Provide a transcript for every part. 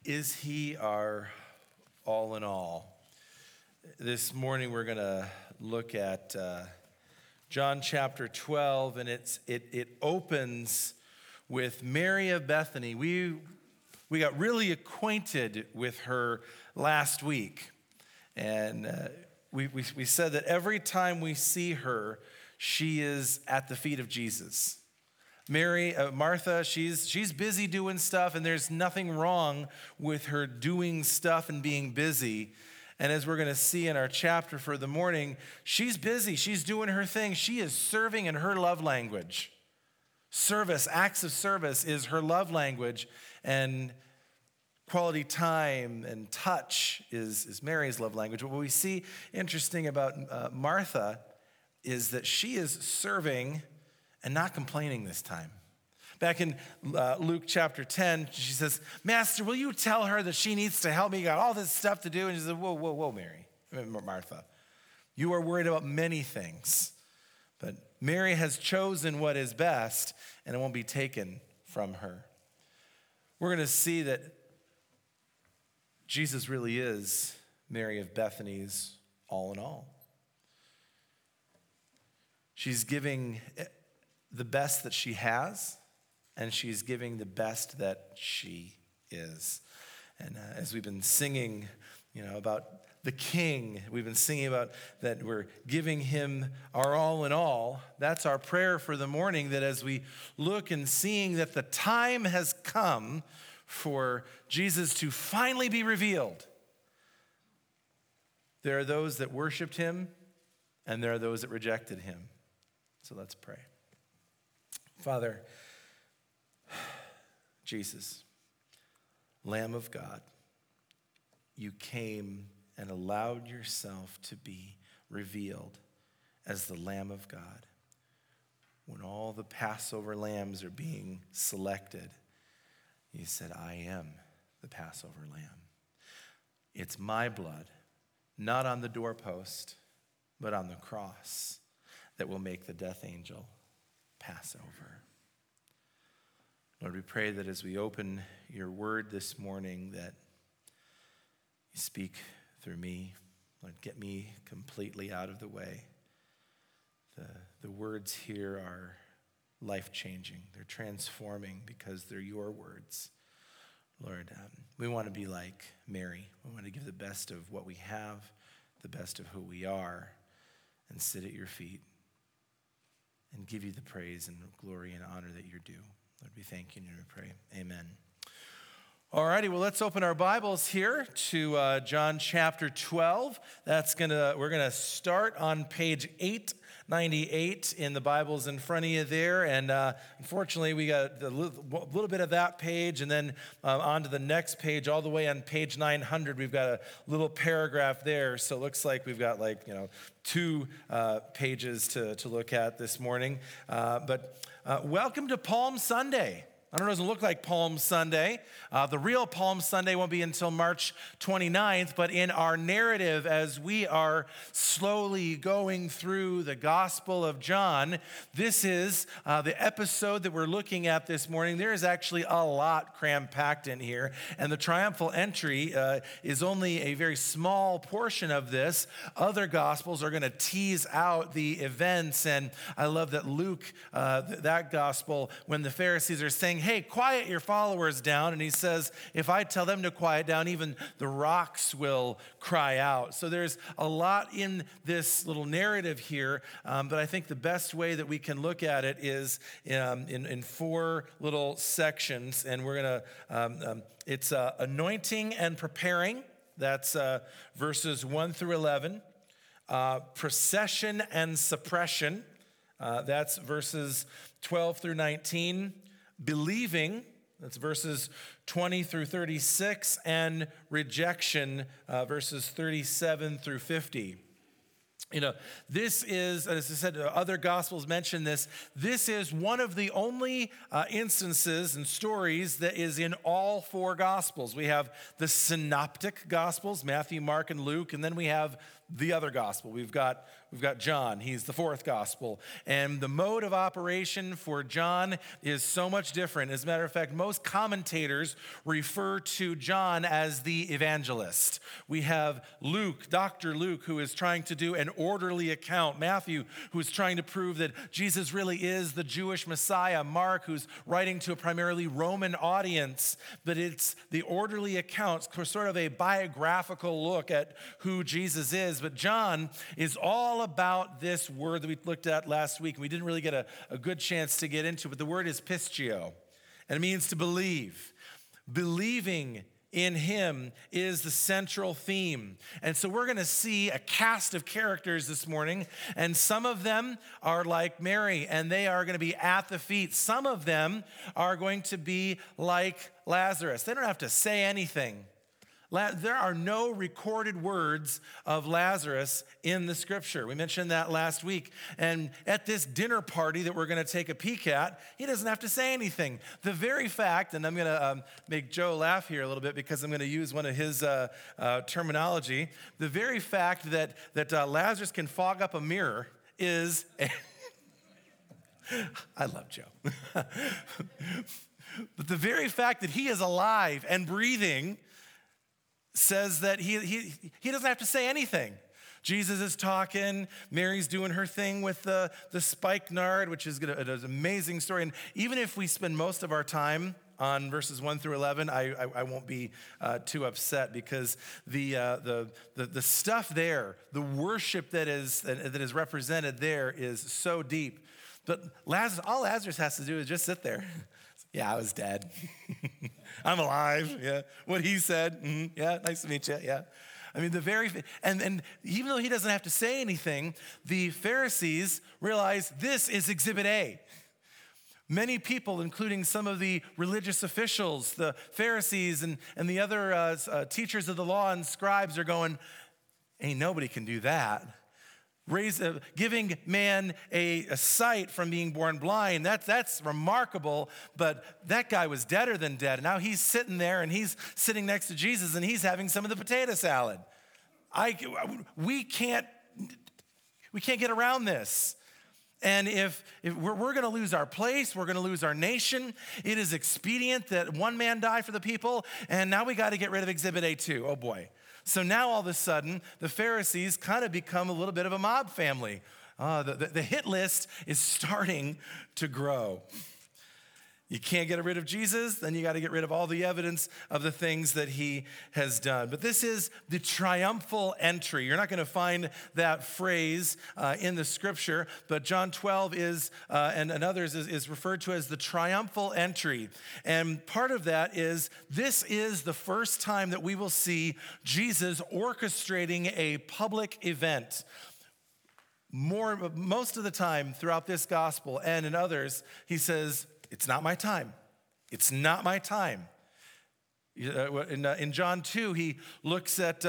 Is he our all in all? This morning we're going to look at John chapter 12, and it opens with Mary of Bethany. We got really acquainted with her last week, and we said that every time we see her, she is at the feet of Jesus. Martha, she's busy doing stuff, and there's nothing wrong with her doing stuff and being busy. And as we're going to see in our chapter for the morning, she's busy. She's doing her thing. She is serving in her love language. Service, acts of service is her love language, and quality time and touch is Mary's love language. What we see interesting about Martha is that she is serving and not complaining this time. Back in Luke chapter 10, she says, "Master, will you tell her that she needs to help me? Got all this stuff to do." And she said, whoa, Martha. You are worried about many things, but Mary has chosen what is best, and it won't be taken from her. We're going to see that Jesus really is Mary of Bethany's all in all. She's giving the best that she has, and she's giving the best that she is. And as we've been singing, about the King, we've been singing about that we're giving him our all in all. That's our prayer for the morning, that as we look and seeing that the time has come for Jesus to finally be revealed. There are those that worshiped him, and there are those that rejected him. So let's pray. Father, Jesus, Lamb of God, you came and allowed yourself to be revealed as the Lamb of God. When all the Passover lambs are being selected, you said, "I am the Passover lamb. It's my blood, not on the doorpost, but on the cross, that will make the death angel pass over." Lord, we pray that as we open your word this morning, that you speak through me. Lord, get me completely out of the way. The words here are life-changing. They're transforming because they're your words. Lord, we want to be like Mary. We want to give the best of what we have, the best of who we are, and sit at your feet and give you the praise and glory and honor that you're due. Lord, we thank you and we pray. Amen. All righty, well, let's open our Bibles here to John chapter 12. We're gonna start on page 898 in the Bibles in front of you there. And unfortunately, we got a little bit of that page, and then on to the next page, all the way on page 900, we've got a little paragraph there. So it looks like we've got two pages to look at this morning. But welcome to Palm Sunday. I know it doesn't look like Palm Sunday. The real Palm Sunday won't be until March 29th, but in our narrative, as we are slowly going through the Gospel of John, this is the episode that we're looking at this morning. There is actually a lot cram-packed in here, and the triumphal entry is only a very small portion of this. Other Gospels are going to tease out the events, and I love that Luke, that Gospel, when the Pharisees are saying, "Hey, quiet your followers down," and he says, "If I tell them to quiet down, even the rocks will cry out." So there's a lot in this little narrative here, but I think the best way that we can look at it is in four little sections, and we're gonna, it's anointing and preparing, that's verses 1 through 11, procession and suppression, that's verses 12 through 19, believing, that's verses 20 through 36, and rejection, verses 37 through 50. This is, as I said, other Gospels mention this. This is one of the only instances and stories that is in all four Gospels. We have the synoptic Gospels, Matthew, Mark, and Luke, and then we have the other Gospel. We've got we've got John. He's the fourth gospel. And the mode of operation for John is so much different. As a matter of fact, most commentators refer to John as the evangelist. We have Luke, Dr. Luke, who is trying to do an orderly account. Matthew, who is trying to prove that Jesus really is the Jewish Messiah. Mark, who's writing to a primarily Roman audience. But it's the orderly accounts, sort of a biographical look at who Jesus is. But John is all about this word that we looked at last week. We didn't really get a good chance to get into, but the word is pistio, and it means to believe. Believing in him is the central theme. And so we're going to see a cast of characters this morning, and some of them are like Mary, and they are going to be at the feet. Some of them are going to be like Lazarus. They don't have to say anything. There are no recorded words of Lazarus in the scripture. We mentioned that last week. And at this dinner party that we're going to take a peek at, he doesn't have to say anything. The very fact, and I'm going to make Joe laugh here a little bit because I'm going to use one of his terminology. The very fact that Lazarus can fog up a mirror is... I love Joe. But the very fact that he is alive and breathing says that he doesn't have to say anything. Jesus is talking, Mary's doing her thing with the spikenard, which is an amazing story. And even if we spend most of our time on verses 1 through 11, I won't be too upset, because the stuff there, the worship that is represented there is so deep. But all Lazarus has to do is just sit there. Yeah, I was dead. I'm alive. Yeah, what he said. Mm-hmm. Yeah, nice to meet you. Yeah, I mean and even though he doesn't have to say anything, the Pharisees realize this is Exhibit A. Many people, including some of the religious officials, the Pharisees, and the other teachers of the law and scribes, are going, "Ain't nobody can do that." Giving man a sight from being born blind, that's remarkable, but that guy was deader than dead. Now he's sitting there, and he's sitting next to Jesus, and he's having some of the potato salad. We can't get around this. And if we're going to lose our place, we're going to lose our nation. It is expedient that one man die for the people, and now we got to get rid of Exhibit A too. Oh boy. So now all of a sudden, the Pharisees kind of become a little bit of a mob family. The hit list is starting to grow. You can't get rid of Jesus, then you got to get rid of all the evidence of the things that he has done. But this is the triumphal entry. You're not going to find that phrase in the scripture, but John 12 and others is referred to as the triumphal entry. And part of that is this is the first time that we will see Jesus orchestrating a public event. Most of the time throughout this gospel and in others, he says, "It's not my time. It's not my time." In John 2, he looks at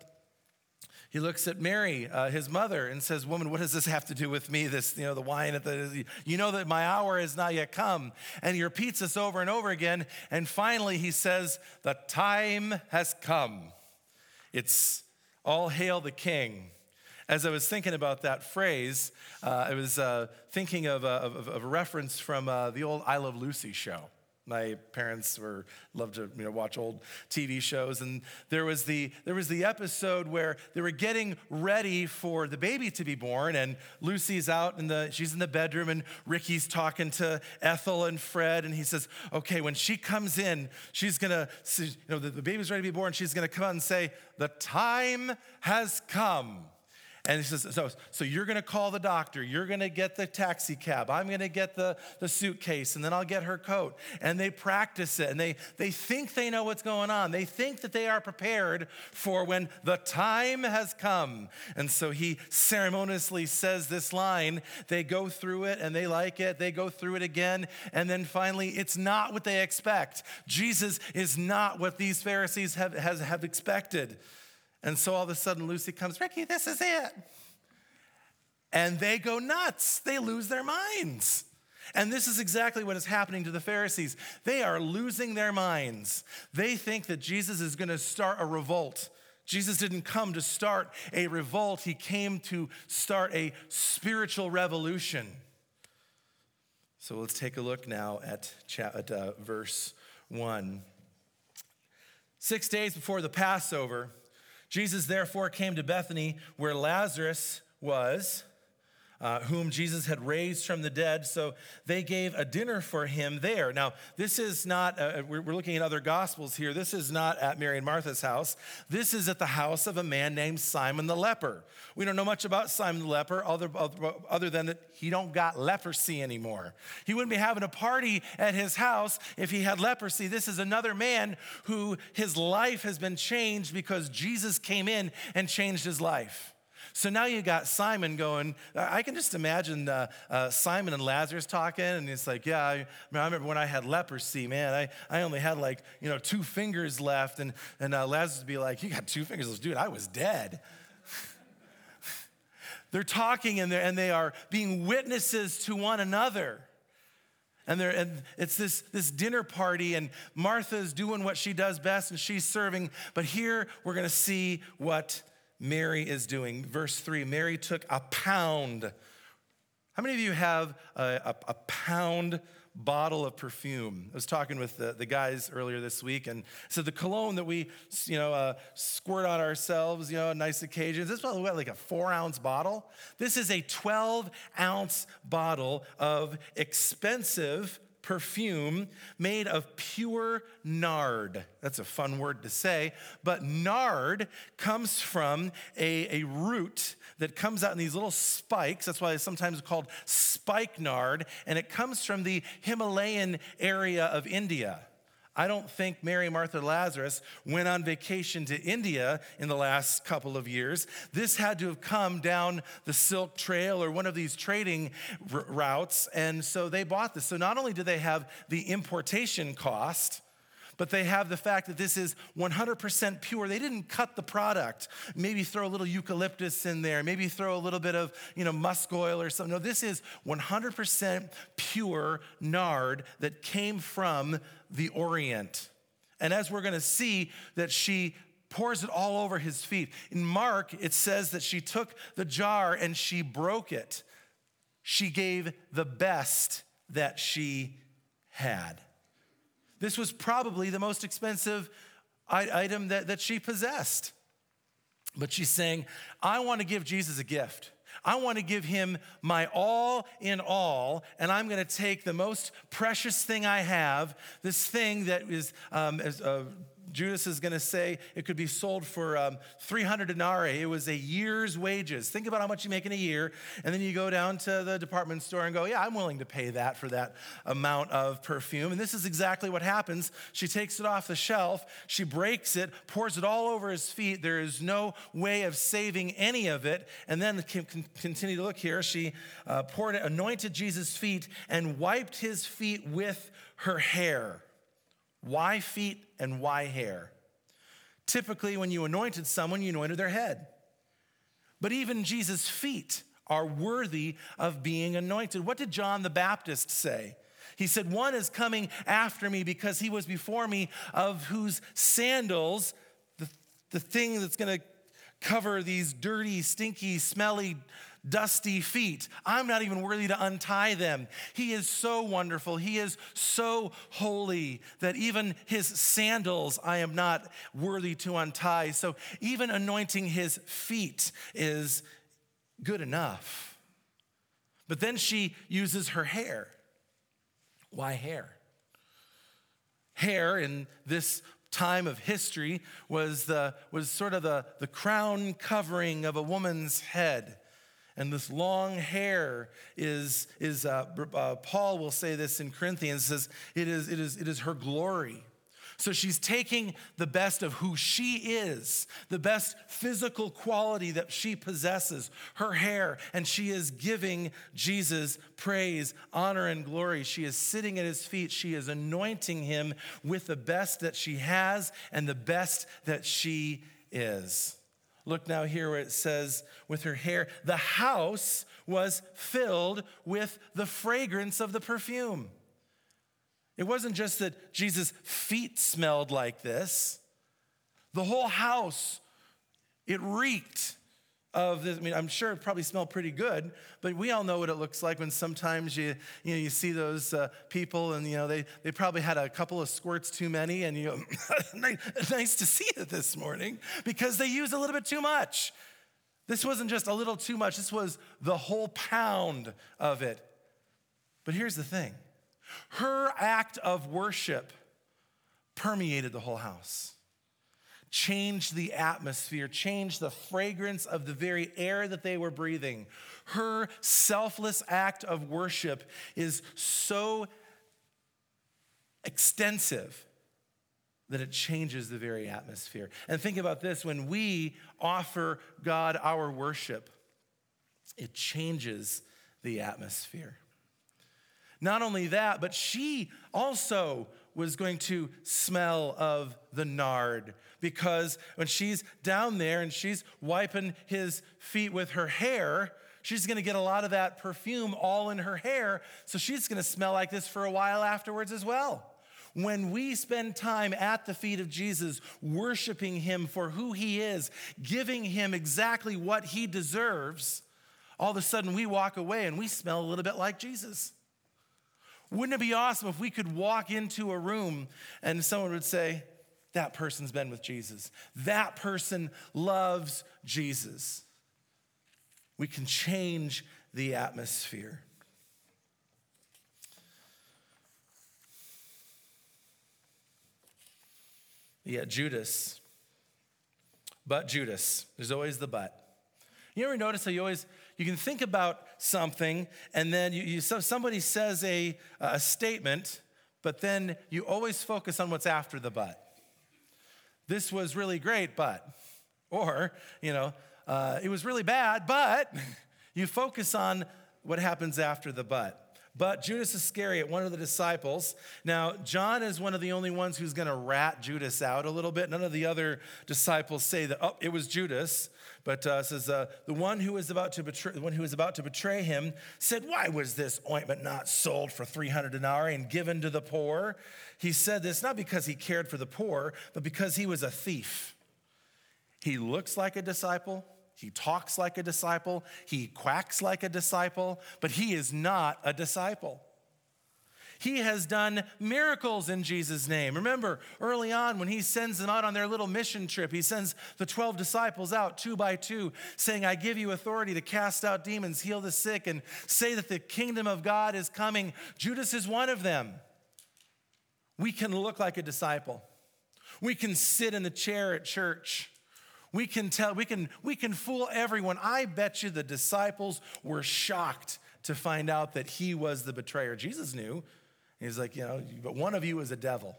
Mary, his mother, and says, "Woman, what does this have to do with me? This, the wine you know that my hour has not yet come." And he repeats this over and over again. And finally, he says, "The time has come. It's all hail the King." As I was thinking about that phrase, I was thinking of a reference from the old I Love Lucy show. My parents loved to watch old TV shows, and there was the episode where they were getting ready for the baby to be born, and Lucy's out she's in the bedroom, and Ricky's talking to Ethel and Fred, and he says, "Okay, when she comes in, she's gonna, the baby's ready to be born. She's gonna come out and say, 'The time has come.'" And he says, so you're going to call the doctor. You're going to get the taxi cab. I'm going to get the suitcase, and then I'll get her coat. And they practice it, and they think they know what's going on. They think that they are prepared for when the time has come. And so he ceremoniously says this line. They go through it, and they like it. They go through it again, and then finally, it's not what they expect. Jesus is not what these Pharisees have expected. And so all of a sudden, Lucy comes, "Ricky, this is it." And they go nuts. They lose their minds. And this is exactly what is happening to the Pharisees. They are losing their minds. They think that Jesus is going to start a revolt Jesus didn't come to start a revolt. He came to start a spiritual revolution. So let's take a look now at verse 1. 6 days before the Passover, Jesus therefore came to Bethany where Lazarus was, whom Jesus had raised from the dead. So they gave a dinner for him there. Now, this is not, we're looking at other gospels here. This is not at Mary and Martha's house. This is at the house of a man named Simon the leper. We don't know much about Simon the leper other than that he don't got leprosy anymore. He wouldn't be having a party at his house if he had leprosy. This is another man who his life has been changed because Jesus came in and changed his life. So now you got Simon going, I can just imagine Simon and Lazarus talking, and it's like, yeah, I remember when I had leprosy, man, I only had 2 fingers left, and Lazarus would be like, you got 2 fingers left? Dude, I was dead. They're talking, and they are being witnesses to one another. And it's this dinner party, and Martha's doing what she does best, and she's serving. But here we're going to see what Mary is doing. Verse 3, Mary took a pound. How many of you have a pound bottle of perfume? I was talking with the guys earlier this week, and so the cologne that we squirt on ourselves, on nice occasions, this is probably like a 4-ounce bottle. This is a 12-ounce bottle of expensive perfume made of pure nard. That's a fun word to say, but nard comes from a root that comes out in these little spikes. That's why it's sometimes called spikenard, and it comes from the Himalayan area of India. I don't think Mary, Martha, Lazarus went on vacation to India in the last couple of years. This had to have come down the Silk Trail or one of these trading routes, and so they bought this. So not only do they have the importation cost, but they have the fact that this is 100% pure. They didn't cut the product, maybe throw a little eucalyptus in there, maybe throw a little bit of, musk oil or something. No, this is 100% pure nard that came from the Orient. And as we're going to see, that she pours it all over his feet. In Mark, it says that she took the jar and she broke it. She gave the best that she had. This was probably the most expensive item that she possessed. But she's saying, I want to give Jesus a gift. I want to give him my all in all, and I'm going to take the most precious thing I have, this thing that is, Judas is going to say it could be sold for 300 denarii. It was a year's wages. Think about how much you make in a year, and then you go down to the department store and go, yeah, I'm willing to pay that for that amount of perfume. And this is exactly what happens. She takes it off the shelf, she breaks it, pours it all over his feet. There is no way of saving any of it. And then continue to look here. She poured it, anointed Jesus' feet, and wiped his feet with her hair. Why feet and why hair? Typically, when you anointed someone, you anointed their head. But even Jesus' feet are worthy of being anointed. What did John the Baptist say? He said, one is coming after me because he was before me, of whose sandals, the thing that's going to cover these dirty, stinky, smelly, dusty feet, I'm not even worthy to untie them. He is so wonderful. He is so holy that even his sandals I am not worthy to untie. So even anointing his feet is good enough. But then she uses her hair. Why hair? Hair in this time of history was sort of the crown covering of a woman's head. And this long hair is Paul will say this in Corinthians, says it is her glory. So she's taking the best of who she is, the best physical quality that she possesses, her hair, and she is giving Jesus praise, honor, and glory. She is sitting at his feet. She is anointing him with the best that she has and the best that she is. Look now here where it says, with her hair, the house was filled with the fragrance of the perfume. It wasn't just that Jesus' feet smelled like this. The whole house It reeked of this. I mean, I'm sure it probably smelled pretty good, but we all know what it looks like when sometimes you see those people and, they probably had a couple of squirts too many and nice to see it this morning because they used a little bit too much. This wasn't just a little too much. This was the whole pound of it. But here's the thing. Her act of worship permeated the whole house, changed the atmosphere, changed the fragrance of the very air that they were breathing. Her selfless act of worship is so extensive that it changes the very atmosphere. And think about this, when we offer God our worship, it changes the atmosphere. Not only that, but she also was going to smell of the nard, because when she's down there and she's wiping his feet with her hair, she's going to get a lot of that perfume all in her hair, so she's going to smell like this for a while afterwards as well. When we spend time at the feet of Jesus, worshiping him for who he is, giving him exactly what he deserves, all of a sudden we walk away and we smell a little bit like Jesus. Wouldn't it be awesome if we could walk into a room and someone would say, that person's been with Jesus. That person loves Jesus. We can change the atmosphere. Yeah, Judas. But Judas. There's always the but. You ever notice how you can think about something and then somebody says a statement, but then you always focus on what's after the but. This was really great, but. Or, it was really bad, but you focus on what happens after the but. But Judas Iscariot, one of the disciples. Now, John is one of the only ones who's going to rat Judas out a little bit. None of the other disciples say that, it was Judas. But it says, the one who was about to betray him said, why was this ointment not sold for 300 denarii and given to the poor? He said this not because he cared for the poor, but because he was a thief. He looks like a disciple. He talks like a disciple. He quacks like a disciple, but he is not a disciple. He has done miracles in Jesus' name. Remember, early on when he sends them out on their little mission trip, he sends the 12 disciples out 2 by 2, saying, I give you authority to cast out demons, heal the sick, and say that the kingdom of God is coming. Judas is one of them. We can look like a disciple. We can sit in the chair at church. We can fool everyone. I bet you the disciples were shocked to find out that he was the betrayer. Jesus knew. He's like, but one of you is a devil.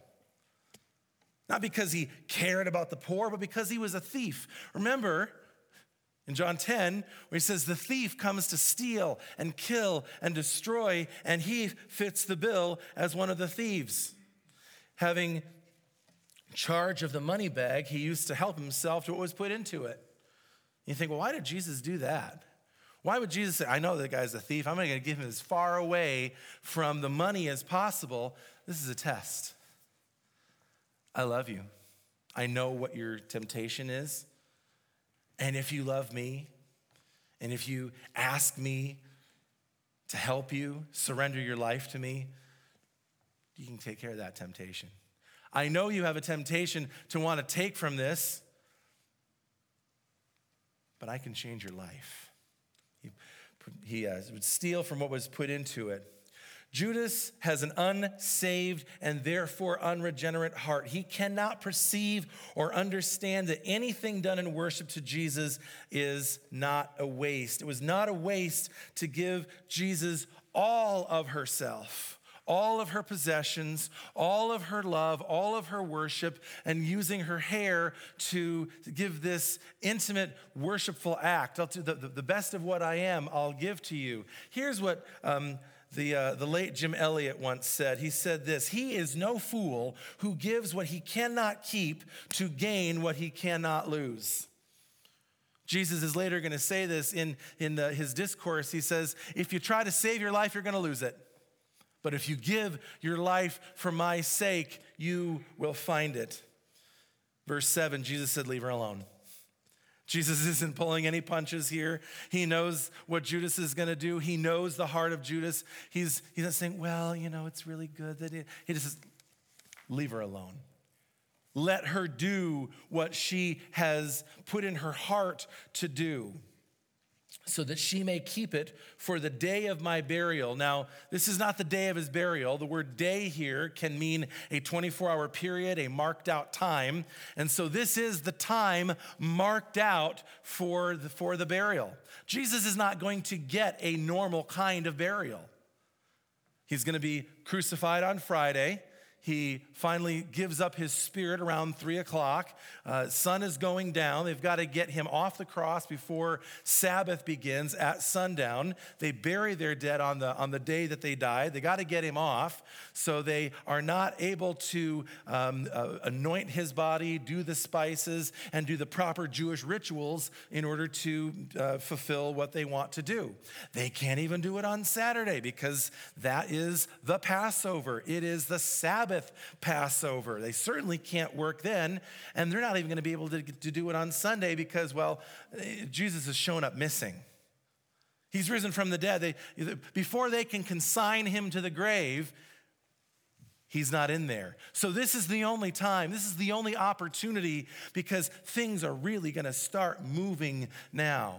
Not because he cared about the poor, but because he was a thief. Remember in John 10, where he says, the thief comes to steal and kill and destroy, and he fits the bill as one of the thieves. Having charge of the money bag, he used to help himself to what was put into it. You think, well, why did Jesus do that? Why would Jesus say, I know that guy's a thief. I'm going to give him as far away from the money as possible. This is a test. I love you. I know what your temptation is. And if you love me, and if you ask me to help you, surrender your life to me, you can take care of that temptation. I know you have a temptation to want to take from this, but I can change your life. He would steal from what was put into it. Judas has an unsaved and therefore unregenerate heart. He cannot perceive or understand that anything done in worship to Jesus is not a waste. It was not a waste to give Jesus all of herself, all of her possessions, all of her love, all of her worship, and using her hair to give this intimate, worshipful act. I'll do the best of what I am, I'll give to you. Here's what the late Jim Elliot once said. He said this: he is no fool who gives what he cannot keep to gain what he cannot lose. Jesus is later going to say this in his discourse. He says, if you try to save your life, you're going to lose it. But if you give your life for my sake, you will find it. Verse 7, Jesus said, leave her alone. Jesus isn't pulling any punches here. He knows what Judas is going to do. He knows the heart of Judas. He's not saying, well, it's really good that he just says, leave her alone. Let her do what she has put in her heart to do, so that she may keep it for the day of my burial. Now, this is not the day of his burial. The word day here can mean a 24-hour period, a marked out time. And so this is the time marked out for the burial. Jesus is not going to get a normal kind of burial. He's going to be crucified on Friday. He finally gives up his spirit around 3 o'clock. Sun is going down. They've got to get him off the cross before Sabbath begins at sundown. They bury their dead on the day that they died. They got to get him off, so they are not able to anoint his body, do the spices, and do the proper Jewish rituals in order to fulfill what they want to do. They can't even do it on Saturday because that is the Passover. It is the Sabbath Passover. They certainly can't work then, and they're not even going to be able to do it on Sunday because, Jesus has shown up missing. He's risen from the dead. Before they can consign him to the grave, he's not in there. So this is the only time, this is the only opportunity, because things are really going to start moving now.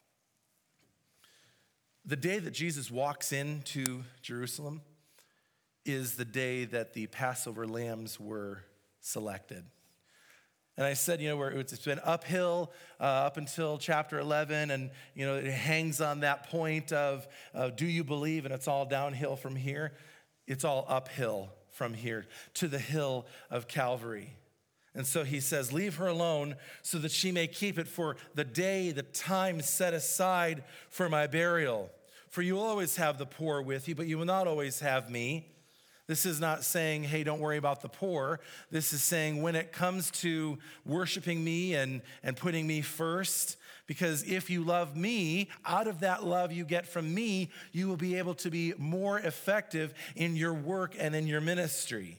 The day that Jesus walks into Jerusalem is the day that the Passover lambs were selected. And I said, it's been uphill up until chapter 11, and, it hangs on that point of do you believe? And it's all downhill from here. It's all uphill from here to the hill of Calvary. And so he says, leave her alone so that she may keep it for the day, the time set aside for my burial. For you will always have the poor with you, but you will not always have me. This is not saying, hey, don't worry about the poor. This is saying when it comes to worshiping me and putting me first, because if you love me, out of that love you get from me, you will be able to be more effective in your work and in your ministry.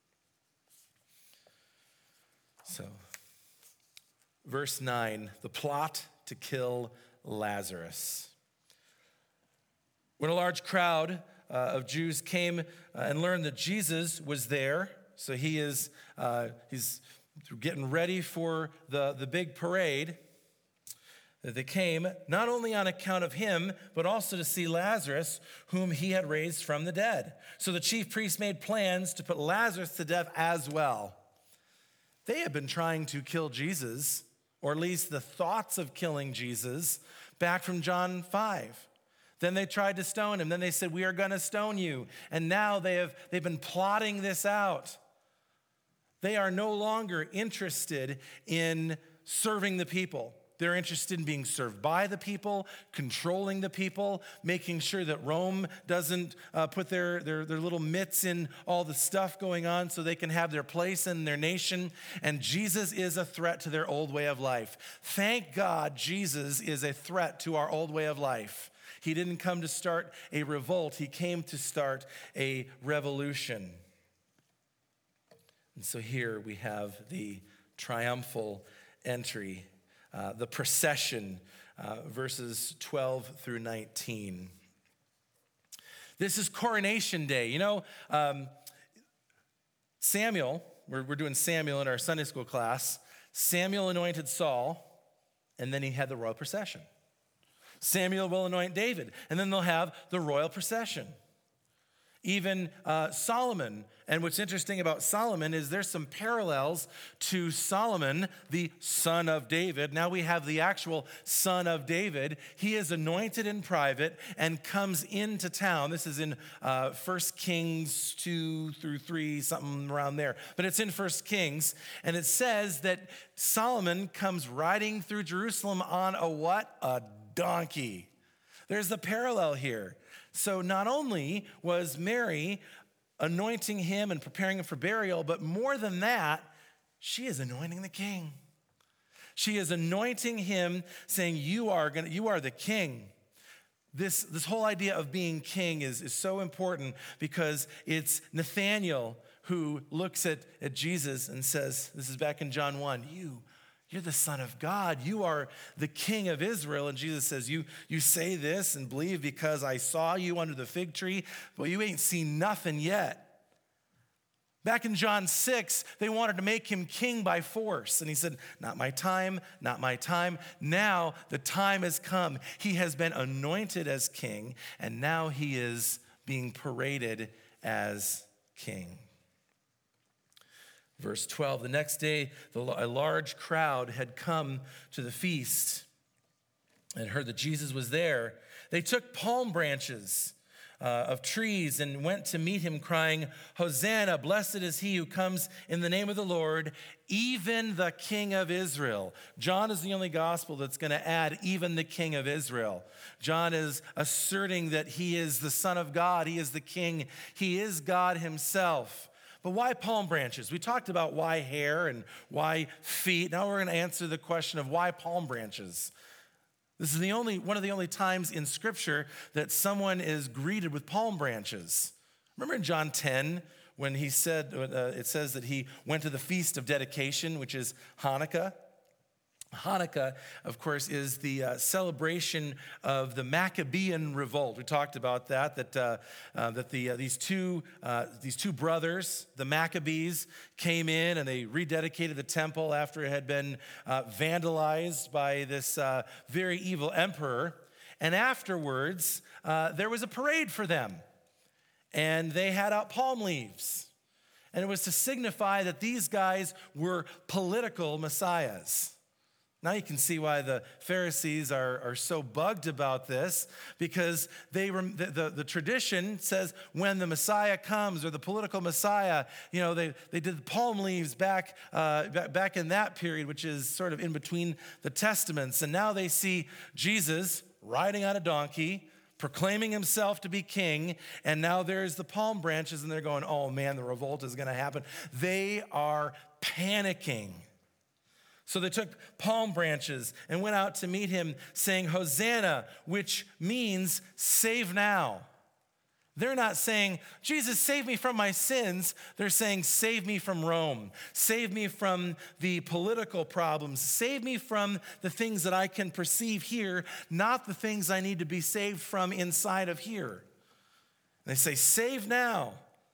So, verse 9, the plot to kill Lazarus. When a large crowd of Jews came and learned that Jesus was there, so he's getting ready for the big parade, that they came not only on account of him, but also to see Lazarus, whom he had raised from the dead. So the chief priests made plans to put Lazarus to death as well. They had been trying to kill Jesus, or at least the thoughts of killing Jesus, back from John 5. Then they tried to stone him. Then they said, we are going to stone you. And now they've been plotting this out. They are no longer interested in serving the people. They're interested in being served by the people, controlling the people, making sure that Rome doesn't put their little mitts in all the stuff going on so they can have their place in their nation. And Jesus is a threat to their old way of life. Thank God Jesus is a threat to our old way of life. He didn't come to start a revolt. He came to start a revolution. And so here we have the triumphal entry, the procession, verses 12 through 19. This is Coronation Day. Samuel, we're doing Samuel in our Sunday school class. Samuel anointed Saul, and then he had the royal procession. Samuel will anoint David, and then they'll have the royal procession. Even Solomon, and what's interesting about Solomon is there's some parallels to Solomon, the son of David. Now we have the actual son of David. He is anointed in private and comes into town. This is in 1 Kings 2 through 3, something around there. But it's in 1 Kings, and it says that Solomon comes riding through Jerusalem on a what? A donkey. There's the parallel here. So not only was Mary anointing him and preparing him for burial, but more than that, she is anointing the king. She is anointing him, saying, you are the king. This whole idea of being king is so important because it's Nathanael who looks at Jesus and says, this is back in John 1, You're the Son of God. You are the King of Israel. And Jesus says, you say this and believe because I saw you under the fig tree. Well, you ain't seen nothing yet. Back in John 6, they wanted to make him king by force. And he said, not my time, not my time. Now the time has come. He has been anointed as king, and now he is being paraded as king. Verse 12, the next day, a large crowd had come to the feast and heard that Jesus was there. They took palm branches of trees and went to meet him, crying, Hosanna, blessed is he who comes in the name of the Lord, even the King of Israel. John is the only gospel that's going to add even the King of Israel. John is asserting that he is the Son of God. He is the King. He is God himself. But why palm branches? We talked about why hair and why feet. Now we're going to answer the question of why palm branches. This is one of the only times in Scripture that someone is greeted with palm branches. Remember in John 10 when he said, it says that he went to the Feast of Dedication, which is Hanukkah. Hanukkah, of course, is the celebration of the Maccabean revolt. We talked about these two brothers, the Maccabees, came in and they rededicated the temple after it had been vandalized by this very evil emperor. And afterwards, there was a parade for them, and they had out palm leaves. And it was to signify that these guys were political messiahs. Now you can see why the Pharisees are so bugged about this, because the tradition says when the Messiah comes, or the political Messiah, they did the palm leaves back in that period, which is sort of in between the Testaments. And now they see Jesus riding on a donkey, proclaiming himself to be king, and now there's the palm branches, and they're going, oh man, the revolt is going to happen. They are panicking. So they took palm branches and went out to meet him, saying, Hosanna, which means save now. They're not saying, Jesus, save me from my sins. They're saying, save me from Rome. Save me from the political problems. Save me from the things that I can perceive here, not the things I need to be saved from inside of here. And they say, save now.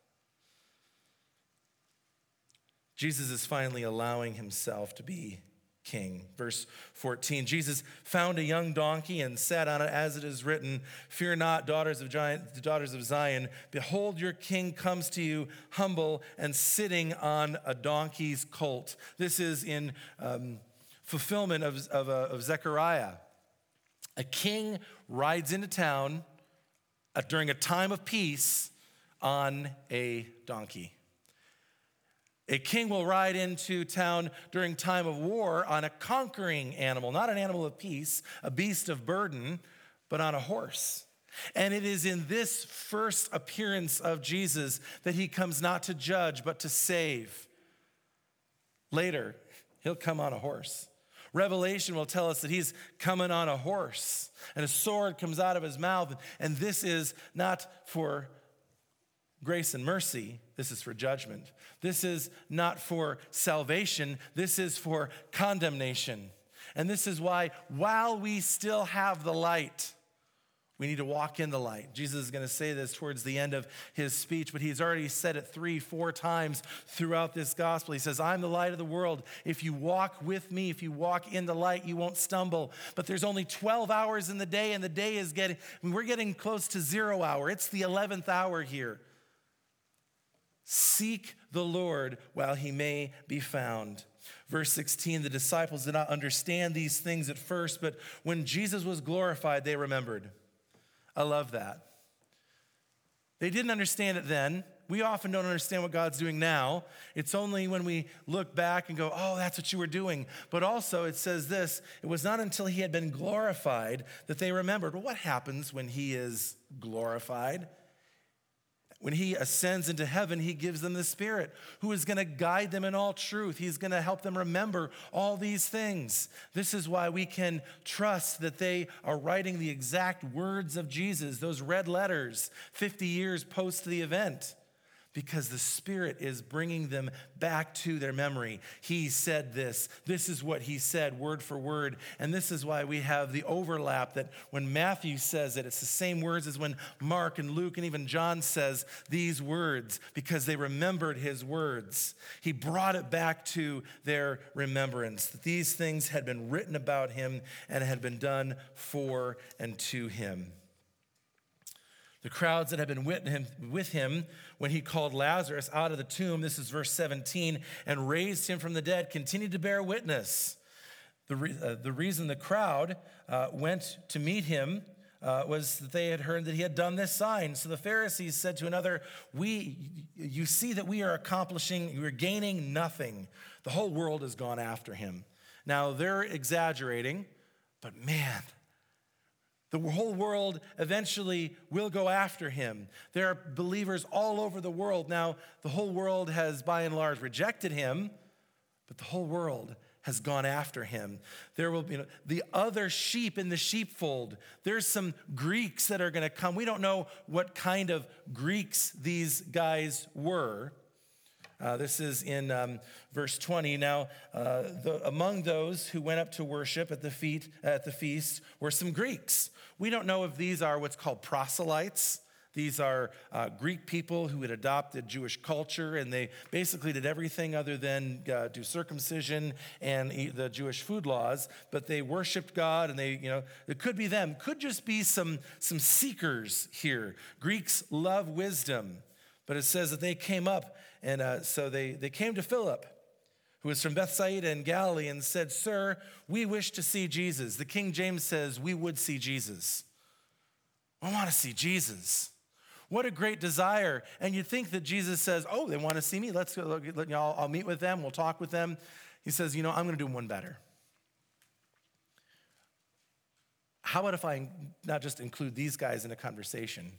Jesus is finally allowing himself to be king. Verse 14, Jesus found a young donkey and sat on it, as it is written, fear not, daughters of Zion. Behold, your king comes to you, humble and sitting on a donkey's colt. This is in fulfillment of Zechariah. A king rides into town during a time of peace on a donkey. A king will ride into town during time of war on a conquering animal, not an animal of peace, a beast of burden, but on a horse. And it is in this first appearance of Jesus that he comes not to judge, but to save. Later, he'll come on a horse. Revelation will tell us that he's coming on a horse, and a sword comes out of his mouth. And this is not for grace and mercy. This is for judgment. This is not for salvation. This is for condemnation. And this is why, while we still have the light, we need to walk in the light. Jesus is going to say this towards the end of his speech, but he's already said it 3-4 times throughout this gospel. He says, I'm the light of the world. If you walk with me, if you walk in the light, you won't stumble. But there's only 12 hours in the day, and the day is we're getting close to 0 hour. It's the 11th hour here. Seek the Lord while he may be found. Verse 16, the disciples did not understand these things at first, but when Jesus was glorified, they remembered. I love that. They didn't understand it then. We often don't understand what God's doing now. It's only when we look back and go, oh, that's what you were doing. But also it says this, it was not until he had been glorified that they remembered. Well, what happens when he is glorified? When he ascends into heaven, he gives them the Spirit who is going to guide them in all truth. He's going to help them remember all these things. This is why we can trust that they are writing the exact words of Jesus, those red letters 50 years post the event. because the Spirit is bringing them back to their memory. He said this. This is what he said, word for word. And this is why we have the overlap that when Matthew says it, it's the same words as when Mark and Luke and even John says these words, because they remembered his words. He brought it back to their remembrance. These things had been written about him and had been done for and to him. The crowds that had been with him when he called Lazarus out of the tomb, this is verse 17, and raised him from the dead, continued to bear witness. The reason the crowd went to meet him was that they had heard that he had done this sign. So the Pharisees said to another, you see that we are gaining nothing. The whole world has gone after him. Now they're exaggerating, but man, the whole world eventually will go after him. There are believers all over the world. Now, the whole world has by and large rejected him, but the whole world has gone after him. There will be the other sheep in the sheepfold. There's some Greeks that are going to come. We don't know what kind of Greeks these guys were. This is in verse 20. Now, among those who went up to worship at the feast were some Greeks. We don't know if these are what's called proselytes. These are Greek people who had adopted Jewish culture, and they basically did everything other than do circumcision and eat the Jewish food laws. But they worshiped God, and it could be them. Could just be some seekers here. Greeks love wisdom, but it says that they came up. And so they came to Philip, who was from Bethsaida in Galilee, and said, "Sir, we wish to see Jesus." The King James says, "We would see Jesus." I want to see Jesus. What a great desire. And you'd think that Jesus says, "Oh, they want to see me. Let's go. I'll meet with them. We'll talk with them." He says, "I'm going to do one better. How about if I not just include these guys in a conversation?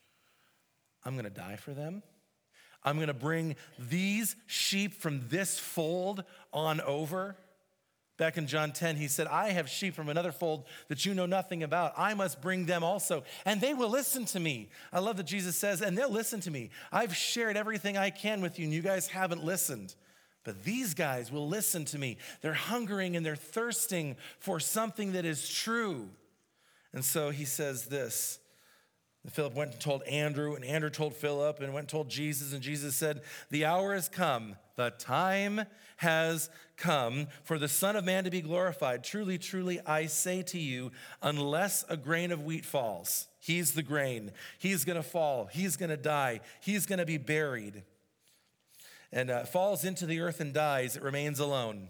I'm going to die for them. I'm going to bring these sheep from this fold on over." Back in John 10, he said, "I have sheep from another fold that you know nothing about. I must bring them also, and they will listen to me." I love that Jesus says, "And they'll listen to me. I've shared everything I can with you, and you guys haven't listened. But these guys will listen to me. They're hungering and they're thirsting for something that is true." And so he says this. Philip went and told Andrew, and Andrew told Philip, and went and told Jesus, and Jesus said, "The hour has come, the time has come for the Son of Man to be glorified. Truly, truly, I say to you, unless a grain of wheat falls," he's the grain, "he's going to fall, he's going to die, he's going to be buried, and falls into the earth and dies, it remains alone."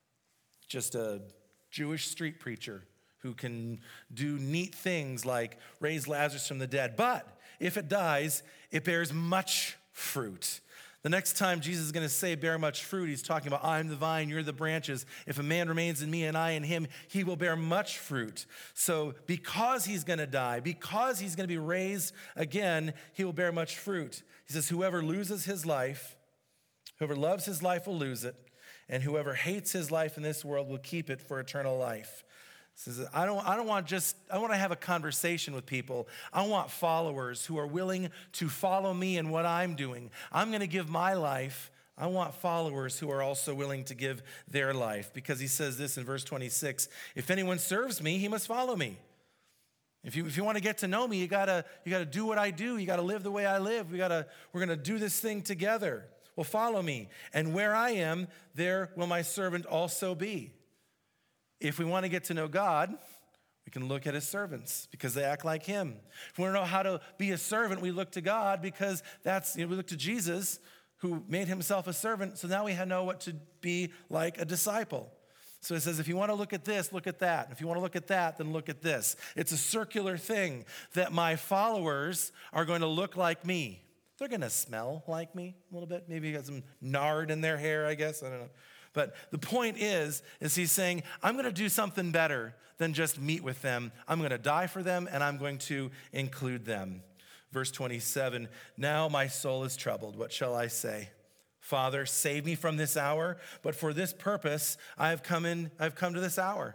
Just a Jewish street preacher who can do neat things like raise Lazarus from the dead. But if it dies, it bears much fruit. The next time Jesus is going to say bear much fruit, he's talking about, "I'm the vine, you're the branches. If a man remains in me and I in him, he will bear much fruit." So because he's going to die, because he's going to be raised again, he will bear much fruit. He says, "Whoever loses his life, whoever loves his life will lose it, and whoever hates his life in this world will keep it for eternal life." Says, I want to have a conversation with people. I want followers who are willing to follow me in what I'm doing. I'm going to give my life. I want followers who are also willing to give their life, because he says this in verse 26, "If anyone serves me, he must follow me." If you want to get to know me, you gotta do what I do. You gotta live the way I live. We're gonna do this thing together. Well, follow me. "And where I am, there will my servant also be." If we want to get to know God, we can look at his servants because they act like him. If we want to know how to be a servant, we look to God because we look to Jesus who made himself a servant. So now we know what to be like a disciple. So it says, if you want to look at this, look at that. If you want to look at that, then look at this. It's a circular thing that my followers are going to look like me. They're going to smell like me a little bit. Maybe got some nard in their hair, I guess. I don't know. But the point is he's saying, I'm going to do something better than just meet with them. I'm going to die for them, and I'm going to include them. Verse 27, "Now my soul is troubled. What shall I say? Father, save me from this hour. But for this purpose, I've come to this hour."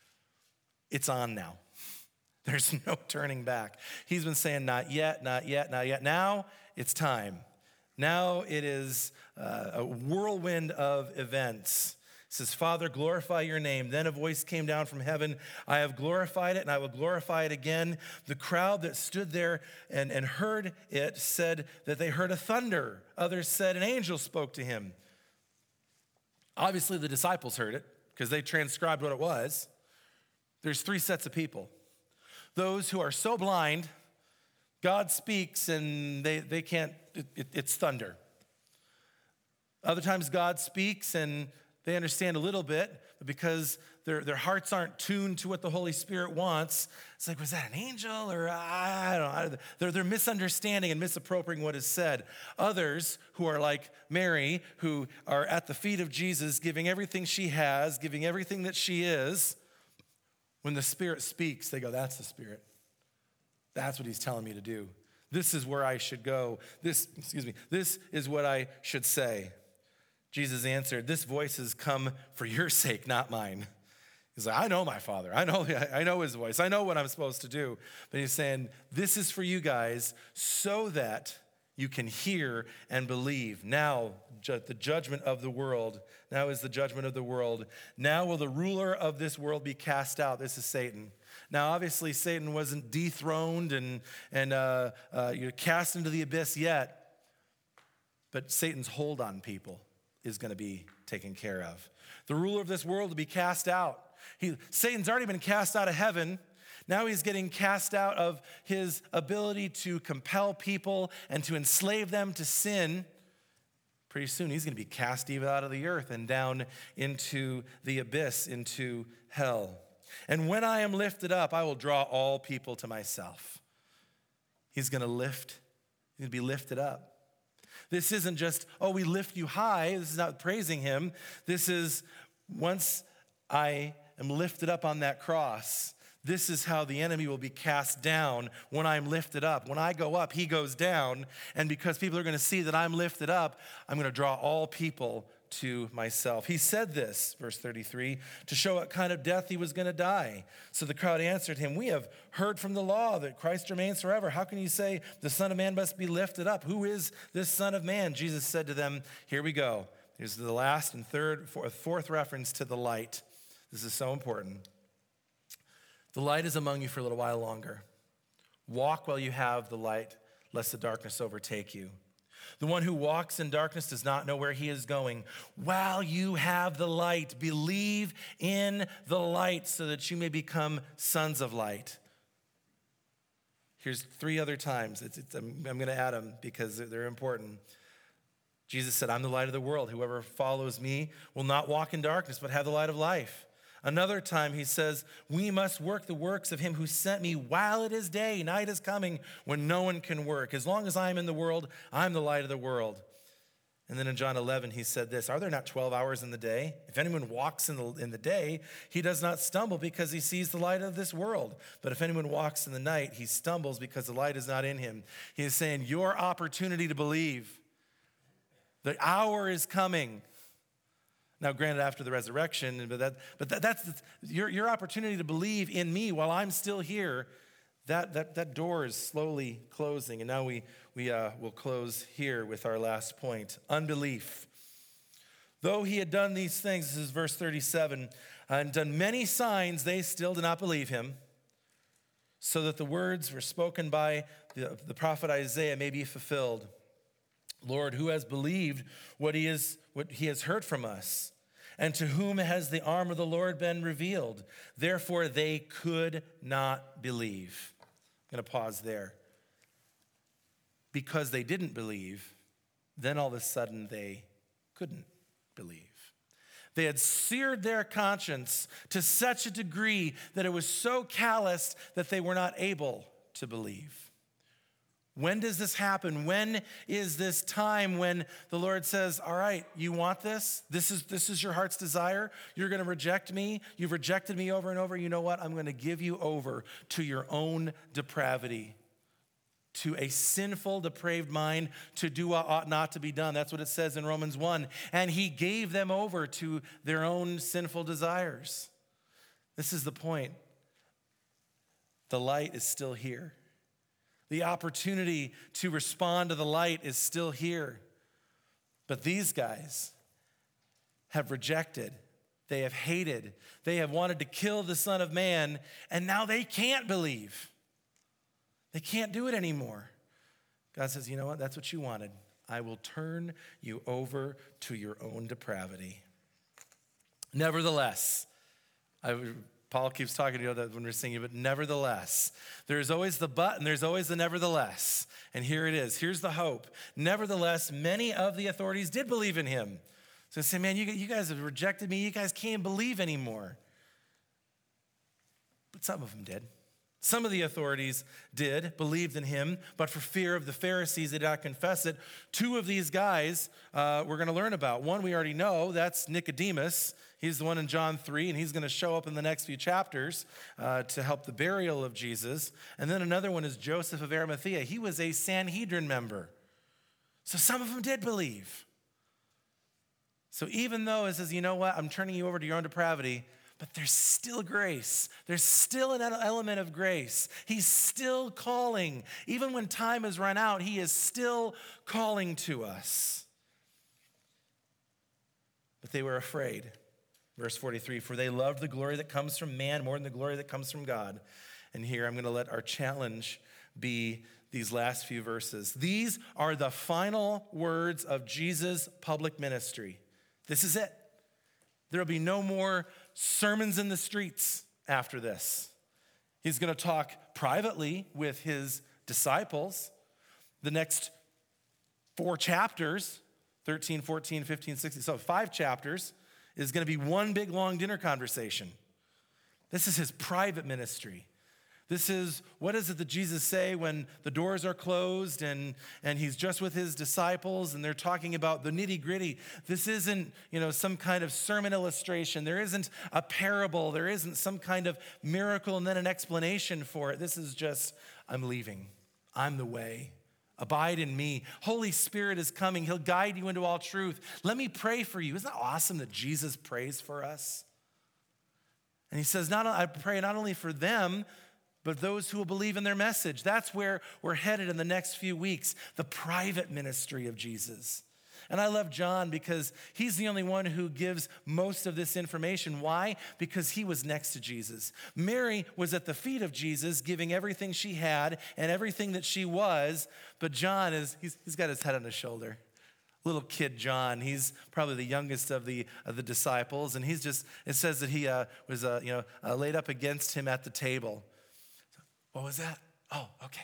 It's on now. There's no turning back. He's been saying, not yet, not yet, not yet. Now it's time. Now it is a whirlwind of events. It says, Father, glorify your name. Then a voice came down from heaven. I have glorified it, and I will glorify it again. The crowd that stood there and heard it said that they heard a thunder. Others said an angel spoke to him. Obviously, the disciples heard it because they transcribed what it was. There's three sets of people. Those who are so blind, God speaks and they can't, it's thunder. Other times God speaks and they understand a little bit, but because their hearts aren't tuned to what the Holy Spirit wants, it's like, was that an angel? Or I don't know. They're misunderstanding and misappropriating what is said. Others who are like Mary, who are at the feet of Jesus, giving everything she has, giving everything that she is, when the Spirit speaks, they go, that's the Spirit. That's what he's telling me to do. This is where I should go. This is what I should say. Jesus answered, this voice has come for your sake, not mine. He's like, I know my Father. I know his voice. I know what I'm supposed to do. But he's saying, this is for you guys so that you can hear and believe. Now, the judgment of the world. Now is the judgment of the world. Now will the ruler of this world be cast out. This is Satan. Now, obviously, Satan wasn't dethroned and cast into the abyss yet. But Satan's hold on people is going to be taken care of. The ruler of this world will be cast out. Satan's already been cast out of heaven. Now he's getting cast out of his ability to compel people and to enslave them to sin. Pretty soon he's going to be cast even out of the earth and down into the abyss, into hell. And when I am lifted up, I will draw all people to myself. He's going to be lifted up. This isn't just, we lift you high. This is not praising him. This is once I am lifted up on that cross, this is how the enemy will be cast down when I'm lifted up. When I go up, he goes down. And because people are going to see that I'm lifted up, I'm going to draw all people to myself. He said this, verse 33, to show what kind of death he was going to die. So the crowd answered him, we have heard from the law that Christ remains forever. How can you say the Son of Man must be lifted up? Who is this Son of Man? Jesus said to them, here we go. Here's the last and fourth reference to the light. This is so important. The light is among you for a little while longer. Walk while you have the light, lest the darkness overtake you. The one who walks in darkness does not know where he is going. While you have the light, believe in the light so that you may become sons of light. Here's three other times. I'm going to add them because they're important. Jesus said, I'm the light of the world. Whoever follows me will not walk in darkness, but have the light of life. Another time he says, we must work the works of him who sent me while it is day. Night is coming when no one can work. As long as I am in the world, I'm the light of the world. And then in John 11, he said this, are there not 12 hours in the day? If anyone walks in the day, he does not stumble because he sees the light of this world. But if anyone walks in the night, he stumbles because the light is not in him. He is saying, your opportunity to believe, the hour is coming. Now, granted, after the resurrection, but that's your opportunity to believe in me while I'm still here. That door is slowly closing, and now we will close here with our last point: unbelief. Though he had done these things, this is verse 37, and done many signs, they still did not believe him, so that the words were spoken by the prophet Isaiah may be fulfilled. Lord, who has believed what he has heard from us? And to whom has the arm of the Lord been revealed? Therefore, they could not believe. I'm going to pause there. Because they didn't believe, then all of a sudden they couldn't believe. They had seared their conscience to such a degree that it was so calloused that they were not able to believe. When does this happen? When is this time when the Lord says, all right, you want this? This is your heart's desire. You're going to reject me. You've rejected me over and over. You know what? I'm going to give you over to your own depravity, to a sinful, depraved mind, to do what ought not to be done. That's what it says in Romans 1. And he gave them over to their own sinful desires. This is the point. The light is still here. The opportunity to respond to the light is still here. But these guys have rejected. They have hated. They have wanted to kill the Son of Man, and now they can't believe. They can't do it anymore. God says, you know what? That's what you wanted. I will turn you over to your own depravity. Nevertheless, Paul keeps talking to that when we're singing, but nevertheless, there's always the but and there's always the nevertheless. And here it is. Here's the hope. Nevertheless, many of the authorities did believe in him. So they say, man, you guys have rejected me. You guys can't believe anymore. But some of them did. Some of the authorities believed in him, but for fear of the Pharisees, they did not confess it. Two of these guys we're going to learn about. One we already know, that's Nicodemus. He's the one in John 3, and he's going to show up in the next few chapters to help the burial of Jesus. And then another one is Joseph of Arimathea. He was a Sanhedrin member. So some of them did believe. So even though it says, you know what, I'm turning you over to your own depravity, but there's still grace. There's still an element of grace. He's still calling. Even when time has run out, he is still calling to us. But they were afraid. Verse 43, for they loved the glory that comes from man more than the glory that comes from God. And here I'm going to let our challenge be these last few verses. These are the final words of Jesus' public ministry. This is it. There will be no more sermons in the streets after this. He's going to talk privately with his disciples. The next 4 chapters, 13, 14, 15, 16, so 5 chapters, is going to be one big long dinner conversation. This is his private ministry. This is, what is it that Jesus say when the doors are closed and he's just with his disciples and they're talking about the nitty gritty? This isn't, some kind of sermon illustration. There isn't a parable. There isn't some kind of miracle and then an explanation for it. This is just, I'm leaving. I'm the way. Abide in me. Holy Spirit is coming. He'll guide you into all truth. Let me pray for you. Isn't that awesome that Jesus prays for us? And he says, I pray not only for them, but those who will believe in their message. That's where we're headed in the next few weeks, the private ministry of Jesus. And I love John because he's the only one who gives most of this information. Why? Because he was next to Jesus. Mary was at the feet of Jesus, giving everything she had and everything that she was. But John he's got his head on his shoulder. Little kid John, he's probably the youngest of the disciples, and it says that he was laid up against him at the table. What was that? Oh, okay.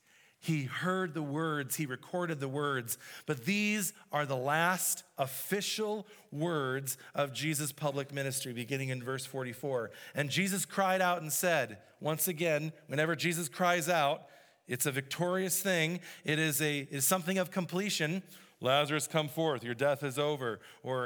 He heard the words, he recorded the words, but these are the last official words of Jesus' public ministry, beginning in verse 44. And Jesus cried out and said, once again, whenever Jesus cries out, it's a victorious thing. It is something of completion. Lazarus, come forth, your death is over, or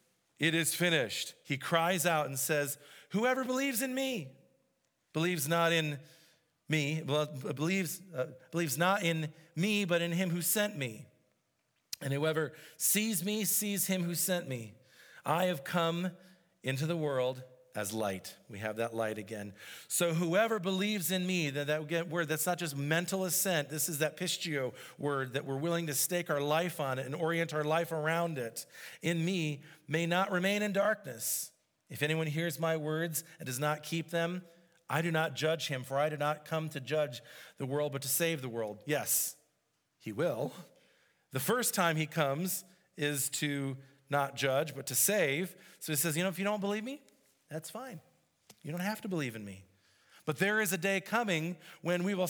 it is finished. He cries out and says, whoever believes in me, believes not in me, believes not in me, but in him who sent me. And whoever sees me, sees him who sent me. I have come into the world as light. We have that light again. So whoever believes in me, that word, that's not just mental assent. This is that pistio word that we're willing to stake our life on it and orient our life around it. In me may not remain in darkness. If anyone hears my words and does not keep them, I do not judge him, for I did not come to judge the world, but to save the world. Yes, he will. The first time he comes is to not judge, but to save. So he says, if you don't believe me, that's fine. You don't have to believe in me. But there is a day coming when we will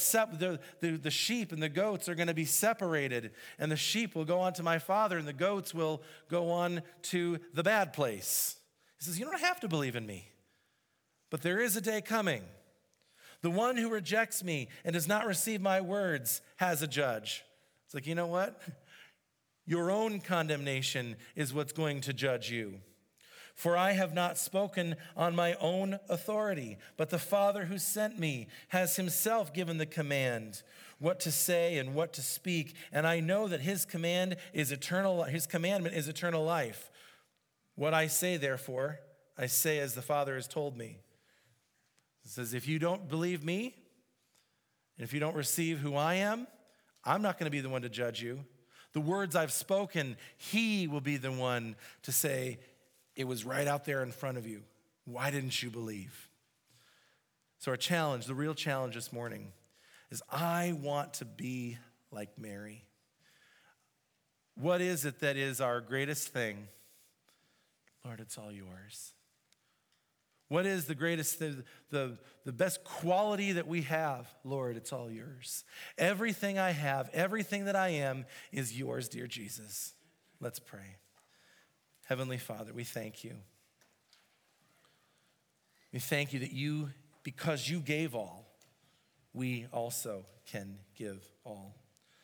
the sheep and the goats are going to be separated, and the sheep will go on to my Father, and the goats will go on to the bad place. He says, you don't have to believe in me. But there is a day coming. The one who rejects me and does not receive my words has a judge. It's like, you know what? Your own condemnation is what's going to judge you. For I have not spoken on my own authority, but the Father who sent me has himself given the command what to say and what to speak. And I know that his commandment is eternal life. What I say, therefore, I say as the Father has told me. It says, if you don't believe me, and if you don't receive who I am, I'm not going to be the one to judge you. The words I've spoken, he will be the one to say, it was right out there in front of you. Why didn't you believe? So our challenge, the real challenge this morning, is I want to be like Mary. What is it that is our greatest thing? Lord, it's all yours. What is the greatest, the best quality that we have? Lord, it's all yours. Everything I have, everything that I am is yours, dear Jesus. Let's pray. Heavenly Father, we thank you. We thank you that you, because you gave all, we also can give all.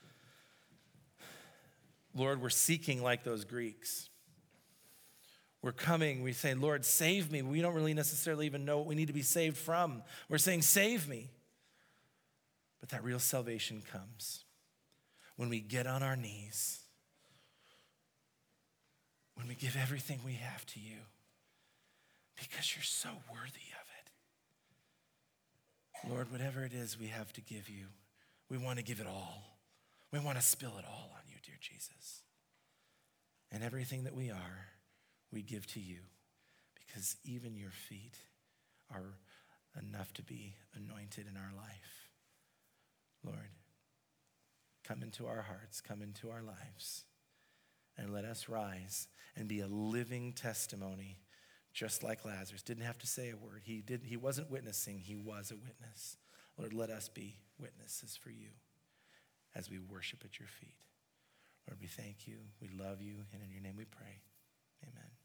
Lord, we're seeking like those Greeks. We're coming, we say, Lord, save me. We don't really necessarily even know what we need to be saved from. We're saying, save me. But that real salvation comes when we get on our knees, when we give everything we have to you, because you're so worthy of it. Lord, whatever it is we have to give you, we want to give it all. We want to spill it all on you, dear Jesus. And everything that we are, we give to you, because even your feet are enough to be anointed in our life. Lord, come into our hearts, come into our lives, and let us rise and be a living testimony, just like Lazarus. Didn't have to say a word. He wasn't witnessing, he was a witness. Lord, let us be witnesses for you as we worship at your feet. Lord, we thank you, we love you, and in your name we pray. Amen.